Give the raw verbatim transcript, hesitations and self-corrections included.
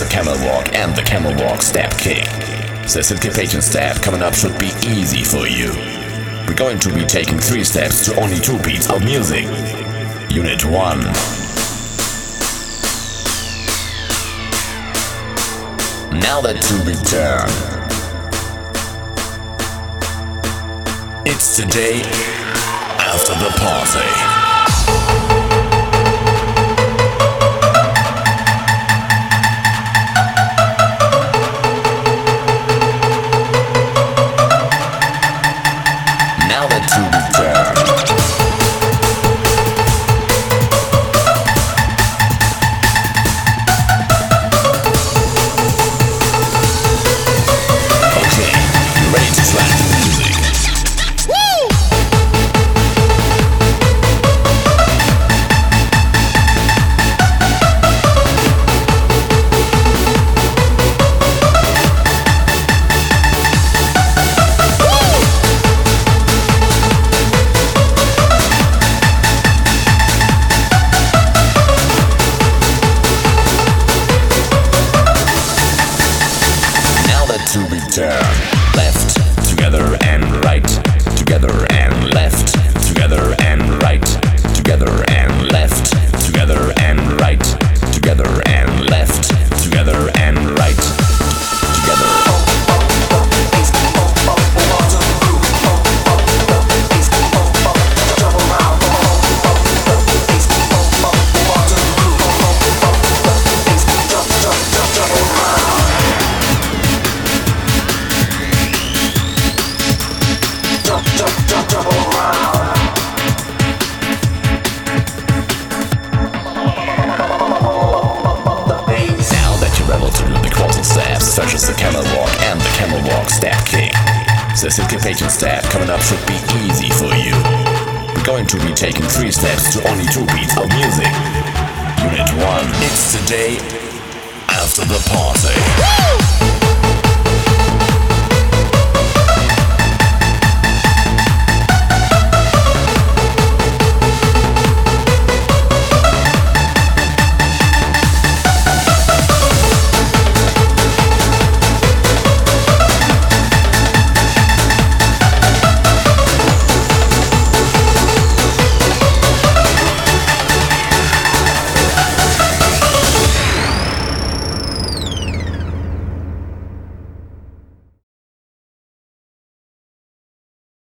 the camel walk and the camel walk step kick. The syncopation step coming up should be easy for you. We're going to be taking three steps to only two beats of music. Unit one. Now that to return. It's the day after the party. To return. Left, together and right, together and left, together and right, together and left, together and right, together and left, together and right, together. Such as the camel walk and the camel walk step kick. The syncopation step coming up should be easy for you. We're going to be taking three steps to only two beats of music. Unit one. It's the day after the party.